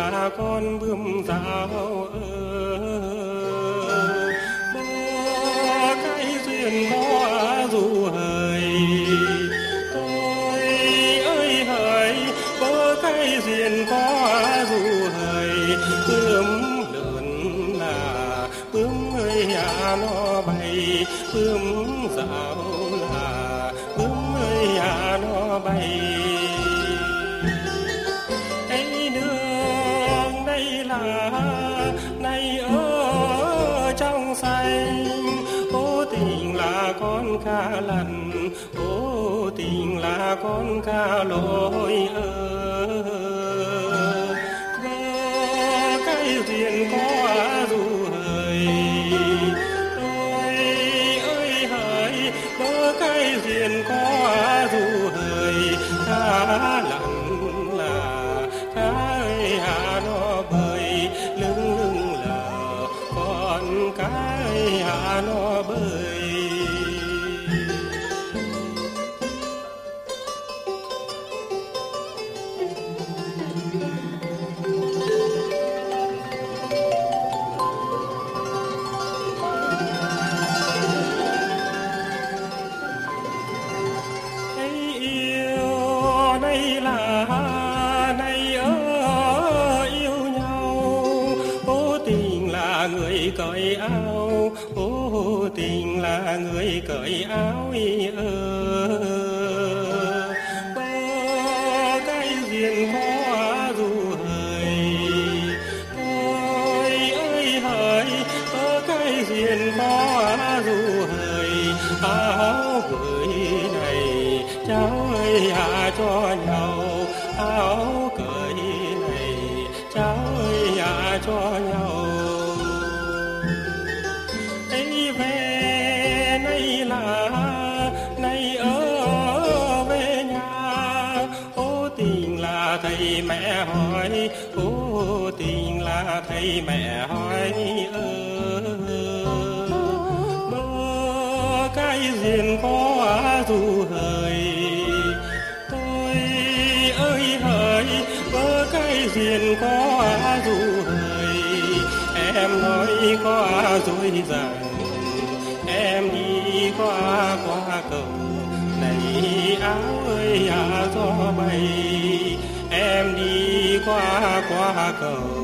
là con bướm rào bơ cái duyên có dù hời tôi ơi hỡi bơ cái duyên có dù hời bướm lớn là bướm ơi nó bay bướm rào là bướm ơi nó bay ấy nương đây là này ở trong xanh ô tình là con cá lằn ô tình là con cá lội cái duyên có dù hời tôi ơi hỡi cái duyên có dù hời cá lặn là cá ơi nó bơi lưng lưng lờ con cá ơi nó bơi này là này yêu nhau ô tình là người cởi áo ô tình là người cởi áo cái duyên có dù hời tôi ơi hỡi cái duyên có dù hời áo gửi này cháu ơi cho nhau áo cởi này cháu ơi cho nhau ấy về này là này ở về nhà ô tình là thầy mẹ hỏi ô tình là thầy mẹ hỏi bơ cái duyên có dù hời bơ cái duyên có dù hời em nói qua rồi rằng em đi qua cầu này áo ơi gió bay em đi qua cầu